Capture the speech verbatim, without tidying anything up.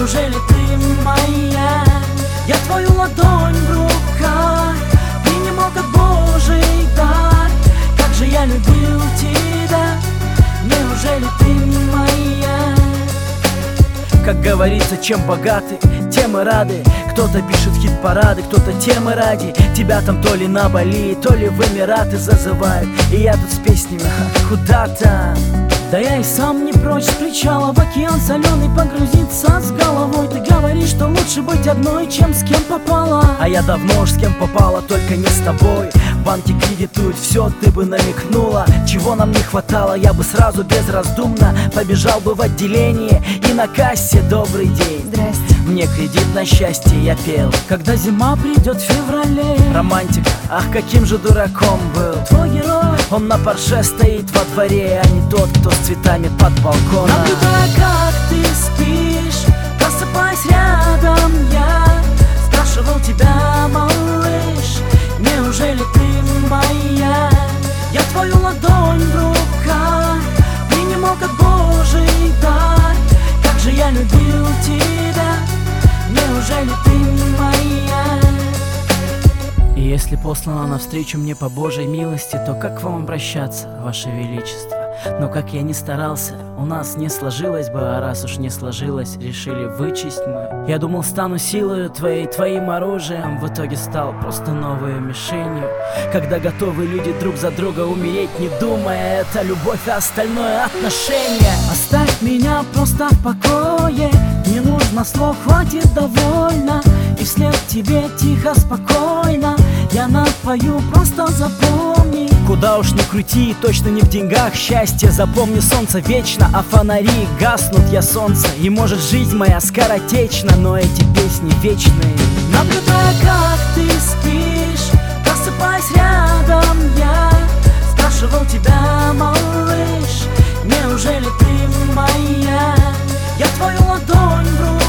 Неужели ты моя? Я твою ладонь в руках принимал как Божий дар. Как же я любил тебя, неужели ты моя? Как говорится, чем богаты, тем и рады. Кто-то пишет хит-парады, кто-то темы ради тебя там то ли на Бали, то ли в Эмираты зазывают. И я тут с песнями куда-то. Да я и сам не прочь с причала в океан соленый погрузиться с головой. Ты говоришь, что лучше быть одной, чем с кем попала. А я давно уж с кем попала, только не с тобой. Банки кредитуют все, ты бы намекнула. Чего нам не хватало, я бы сразу безраздумно побежал бы в отделение и на кассе добрый день. Здрасте. Мне кредит на счастье я пел. Когда зима придет в феврале. Романтика, ах, каким же дураком был твой герой. Он на Порше стоит во дворе, а не тот, кто с цветами под балконом. Наблюдая, как ты спишь, просыпаясь рядом, я спрашивал тебя, малыш, неужели ты моя? Я твою ладонь в руках принимал как Божий дар. Как же я любил тебя, неужели ты моя? И если послана навстречу мне по Божьей милости, то как к вам обращаться, Ваше Величество? Но как я не старался, у нас не сложилось бы, а раз уж не сложилось, решили вычесть мы. Я думал, стану силою твоей, твоим оружием, в итоге стал просто новой мишенью. Когда готовы люди друг за друга умереть, не думая, это любовь, а остальное отношение. Оставь меня просто в покое, не нужно слов, хватит довольно. И вслед тебе тихо, спокойно я напою, просто запомни. Куда уж ни крути, точно не в деньгах счастье. Запомни, солнце вечно, а фонари гаснут, я солнце. И может жизнь моя скоротечна, но эти песни вечные. Наблюдая, как ты спишь, просыпаясь рядом, я спрашивал тебя, малыш, неужели ты моя? Я твою ладонь в руках